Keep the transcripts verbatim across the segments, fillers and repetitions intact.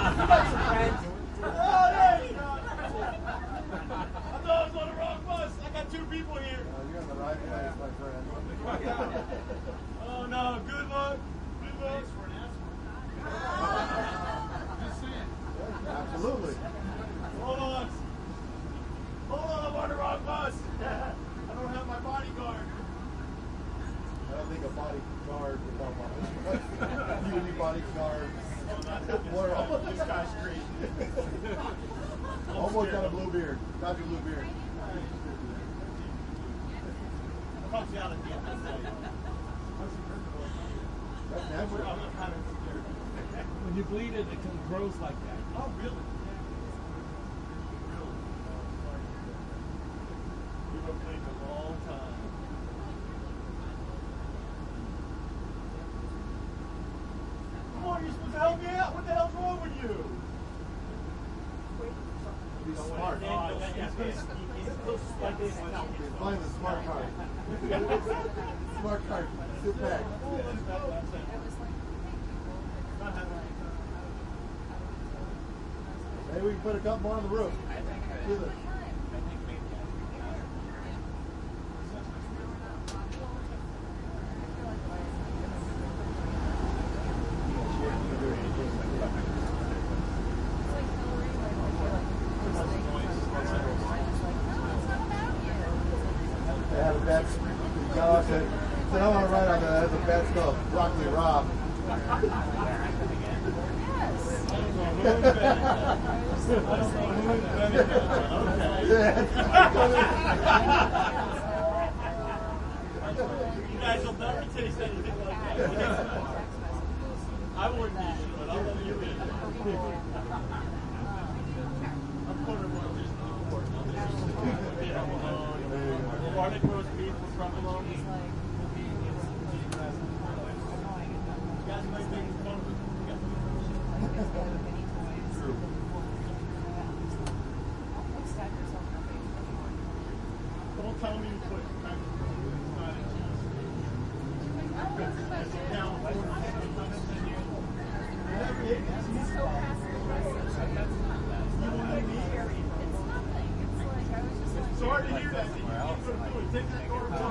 Oh, there you go. I thought I was on the wrong bus. I got two people here. Uh, you're in the right place, my friend. Oh, no. Good luck. Good luck. Just saying. Absolutely. Hold on. Hold on, I'm on the wrong bus. I don't have my bodyguard. I don't think a bodyguard would help on this one. You need bodyguard. Plural. This guy's crazy. Almost got a blue beard. Got your blue beard. Comes out at the end of the day. That's natural. I'm kind of scared. When you bleed it, it can grows like that. Oh, really? We've been playing a long time. Come on, you're supposed to help me out. What the hell's wrong with you? He's smart. Oh, he's going to sneak in close like this. He's playing the smart card. Smart card. Sit back. Maybe we can put a couple more on the roof. Do this. They had a bad, John said, said, I want to write on that. That's a bad stuff. Broccoli Rob. You guys will never taste anything like that. I wouldn't eat it, but I'll let you eat it. I'm quarter one. Garlic roast beef with provolone. You guys make things fun with Don't tell me you put kind of Sorry to hear that. Take that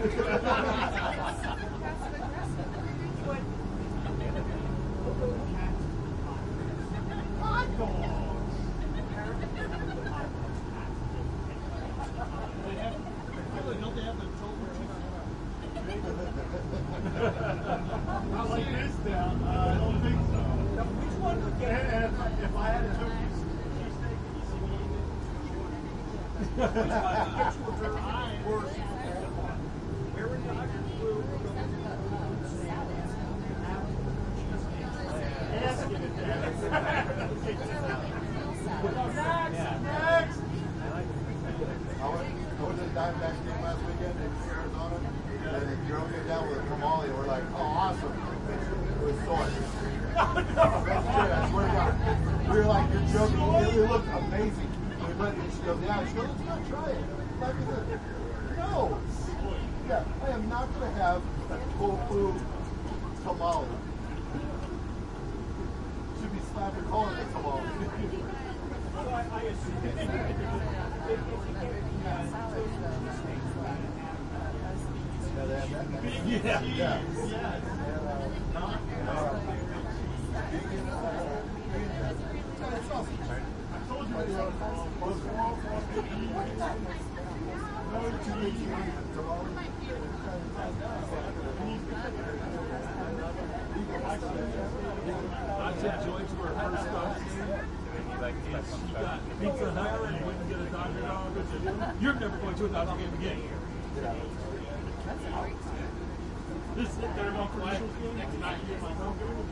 I like this down. Uh, I don't think so. Which one would get it? If I had a turkey cheesesteak, you see me eating it? Which one would get you a turkey? Worse. Where would you Ask it, Next! Next! I went, I went to the Diamondbacks game last weekend in Arizona, and they drove me down with a tamale, and we're like, oh, awesome. It was soy. No, no. That's true, I swear to God. We were like, you're joking. It, it looked amazing. We went, and she goes, yeah. She goes, let's go try it. Like I said, no. Yeah, I am not going to have a tofu tamale. Should be slapping calling it tamale. So I, I assume. Yeah, yeah. Yes. I told you I took Joy to her first stop. She got Pizza Hut and went and get a Dodger dog. You're never going to a Dodger game again. Just sit there and walk away. Next night, you get my home game.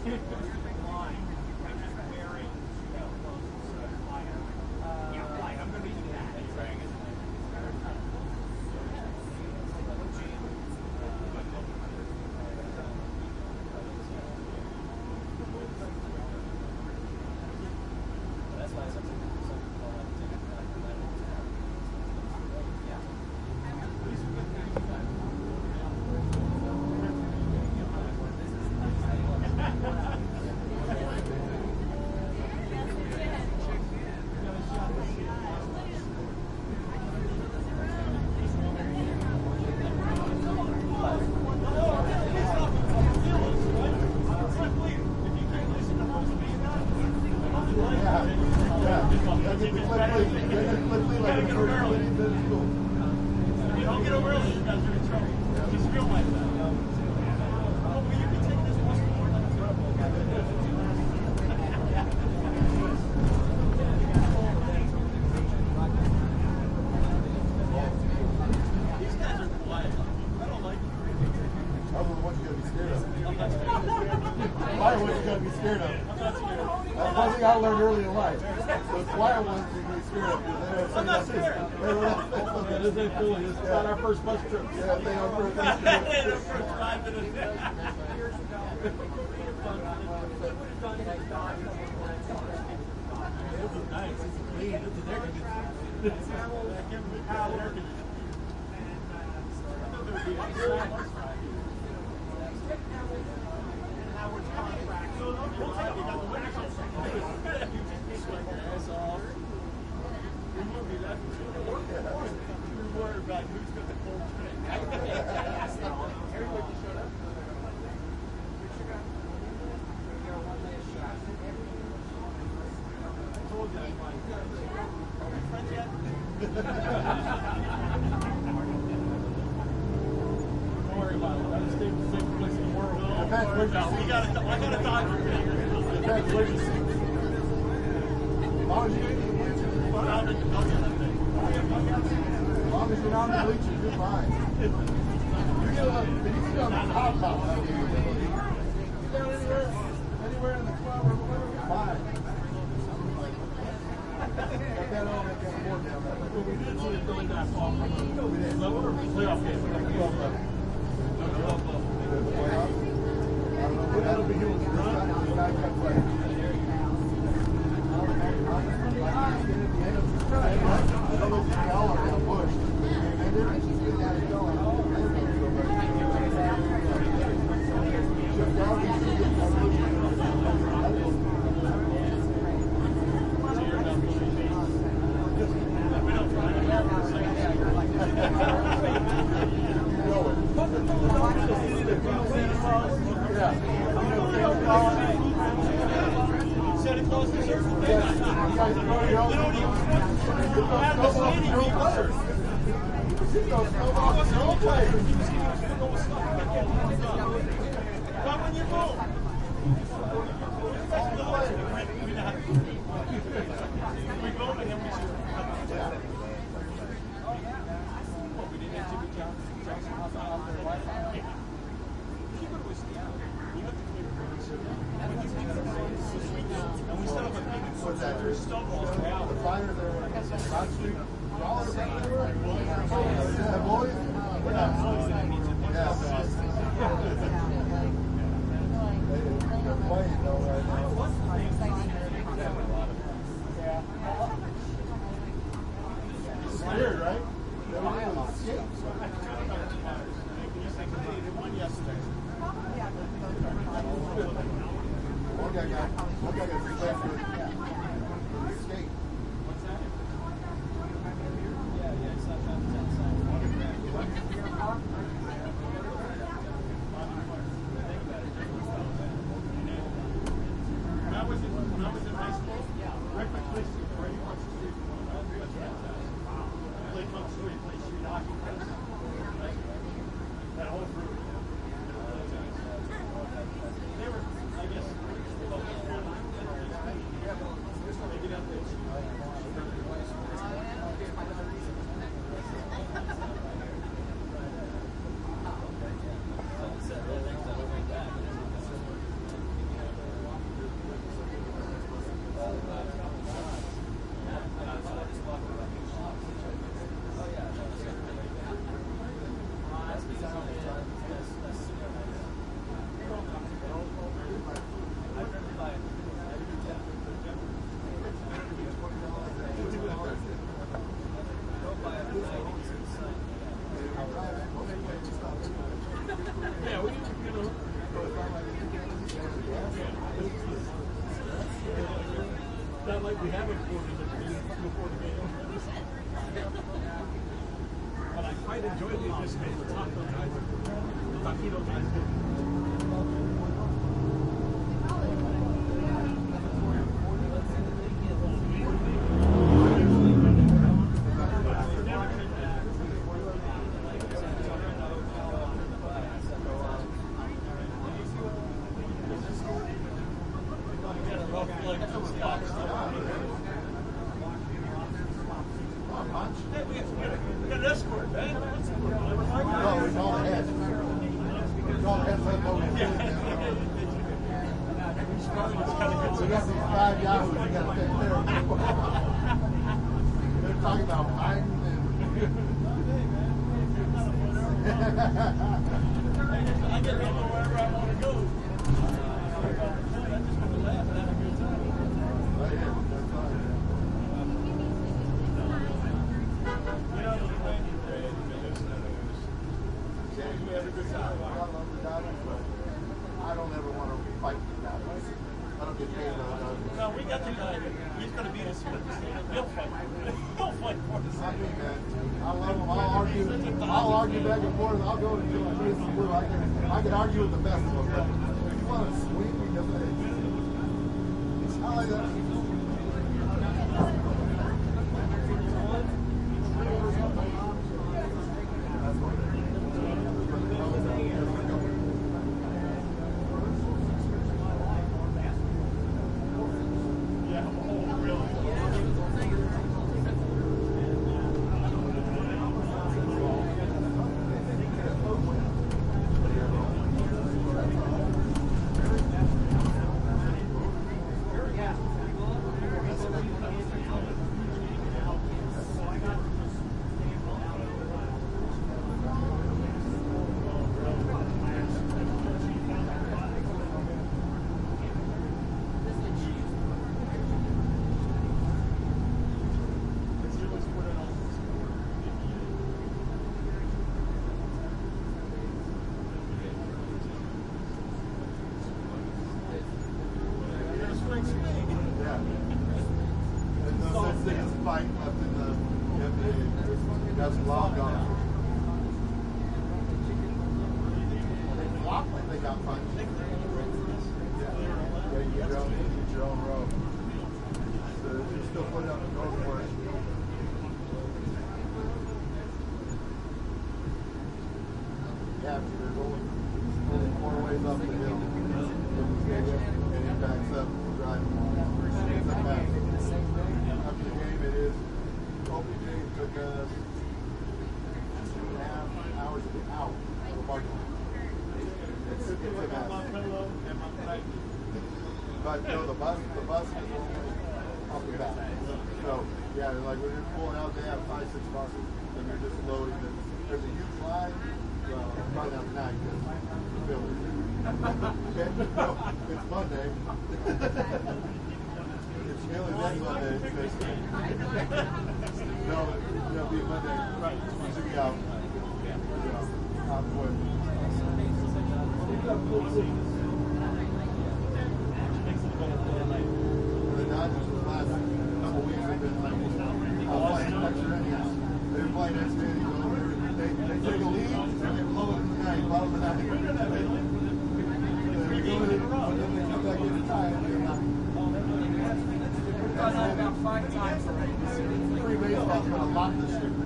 I learned early in life. The quiet ones you can be scared of. I'm not scared. That isn't cool. This is not our first bus trip. Yeah, they are first bus trip. Our first five minutes. This is nice. This is clean. This is air conditioning. This is air conditioning. like we have imported the before the game. But I quite enjoyed the addition of the taco guys, the taquito guys. I don't ever want to fight the Dodgers. I don't get paid by the Dodgers. No, we got the guy. He's going to beat us. He'll fight. He'll fight for us. I mean, man, I love him. I'll argue. I'll argue back and forth. I'll go until I lose some blue. I can, I can argue with the best of them. But if you want to swing me, because it's not like that. But no, the bus, the bus is off the back. So yeah, like when you're pulling out, they have five, six buses, and you're just loading it. There's a huge line. Well, probably not tonight because the Phillies. Okay, no, it's Monday. It's really next Monday. No, it'll be Monday. Right, you should be out. Yeah, out quick. The Dodgers for the last couple weeks have been like, I'll play extra innings. They've been playing extra innings over. They, they take a lead and they blow it in the ninth, bottom of the ninth. They go in, and then they come back in the tie and they're not. That's about five times already. Free baseball's been a lot this year.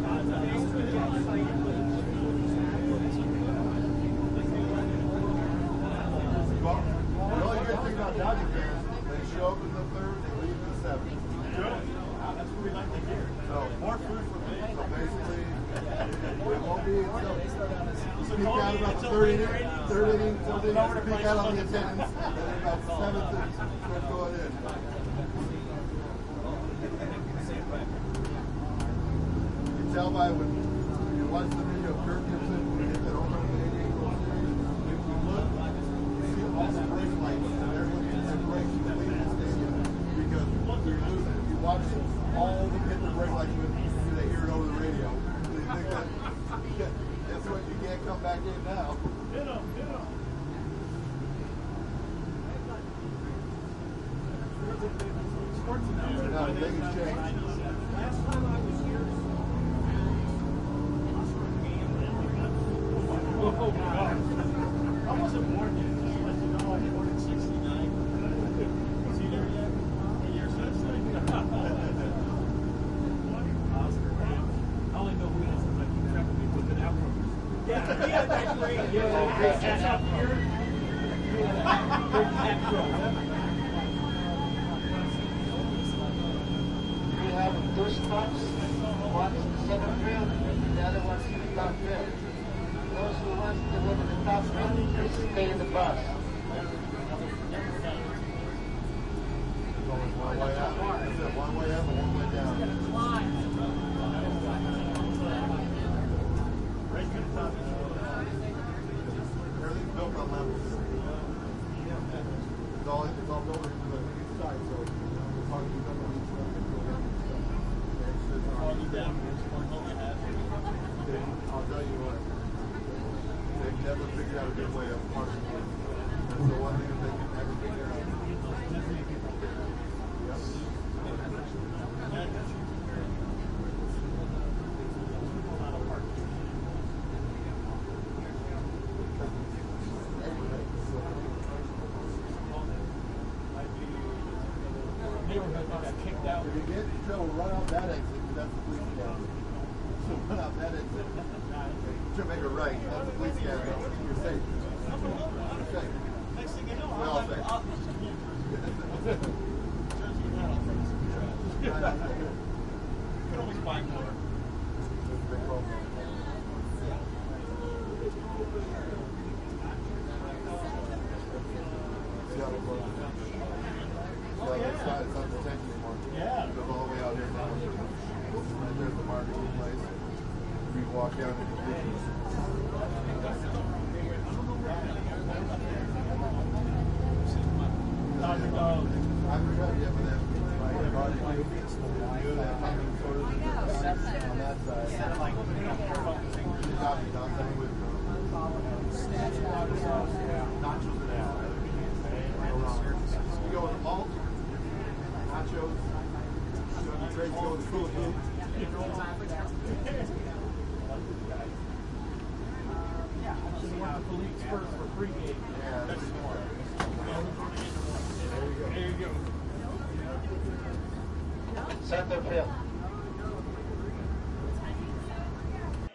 Well, the only good thing about Dodger fans, they show up in the third, they leave in the seventh. Good. That's what we like to hear. So, more food for me. So basically, it won't be until peak out about the third inning, third inning, fourth inning, peak out on the attendance, and then about the seventh inning, start going in. You can tell by when you watch the video of Kirk Gibson when he hit that home run in the eighty-eight World Series, if you look, you see all the brake lights, and they're looking at brakes in the Lincoln Stadium because they're losing. If you watch all the hit the brake lights with, they hear it over the radio. So you think that, guess what, you can't come back in now. Hit him, hit him. sports announcer. No, things change. Last time I was here, Oh, God. I wasn't born yet. Just to let you know, I was born in sixty-nine. Was he there yet? A year since then. Oscar, man. I only know who it is because I keep track of me with an afro. Yeah, he had that great, Yeah, uh, great catch up here. Great afro. We have two stops, one in the center field, and the other one in the top field. Those who want to go to the top field, please stay in the bus. Going one way up. Is it one way up or one way down? Everything's built on levels. It's all, it's all built into the each side, so it's hard to remember each one. I'll tell you what, they've never figured out a good way of parsing it. That's the one thing that they can never figure out. Neighborhood that got kicked out. If you get in trouble, run out that exit, that's the police academy. So run out that exit. To make a right, that's the police academy. You're safe. You're safe. Next thing you know, We're I'm all like the safe. opposite. Could always buy more. Yeah, it's not, it's not detention anymore. Yeah. It goes all the way out here now. Right there's the marketing place. We walk down into the beach. Dodger dog. I've tried yet with them. My body, my do that pumping sodas on that side. She's happy, not coming with her. Nachos and that. You go with the malt, nachos, you know, the trade go with the cool food. So you want the police first for pregame. Yeah, that's more. There you go. There you go. Center field.